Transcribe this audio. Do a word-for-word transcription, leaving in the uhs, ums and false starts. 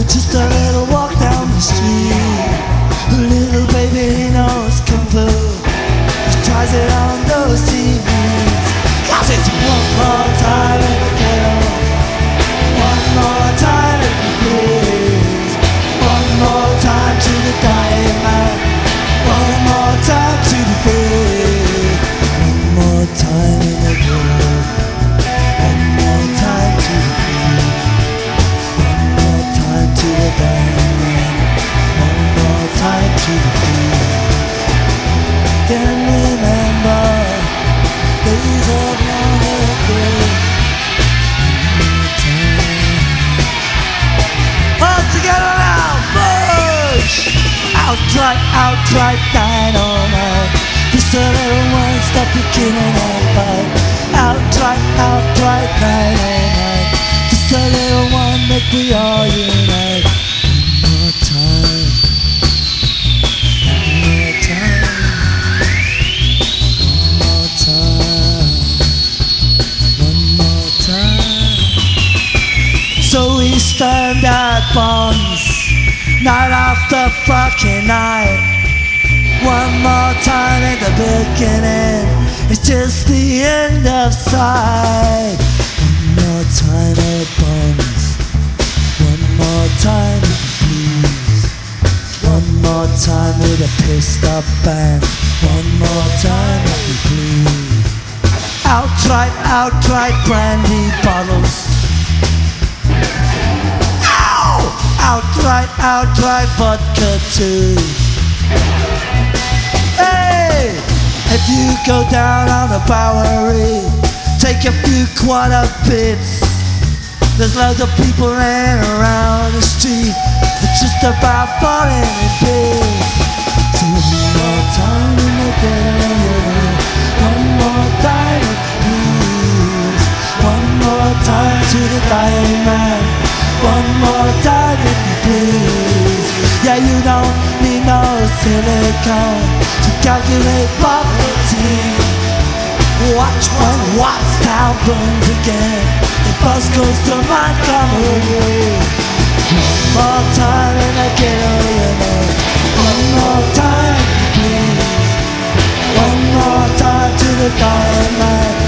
Just a little walk down the street. Little baby knows comfort. He tries it on those T Vs. Cause it's one more time in the ghetto. One more time if you please. One more time to the dying man. One more time to the free. One more time in the ghetto. One more time to the free. One more time to the dying man. One more time to the free. Can remember days of long ago. All together now, push! Outright, outright dynamite. Just a little one, stop your killing and fight. Outright, outright dynamite. Just a little one, make we all unite. One more time. One more time. One more time. One more time. So we stand at bonds, night after fucking night. One more time at the beginning, it's just the end of sight. One more time at bonds, one more time with the blues. One more time with a pissed up band. One more time with the blues. Outright, outright brandy bottles. Outright, outright vodka too. Hey! If you go down on the Bowery, take a few quarter bits. There's loads of people laying around the street. It's just about falling in bits. So one more time in the ghetto. One more time with the blues. One more time to the dying man. One more time if you please. Yeah, you don't need no silicone to calculate poverty. Watch when Wattstown burns again. The bus goes to Montgomery. One more time in the ghetto, you know. One more time if you please. One more time to the dying man.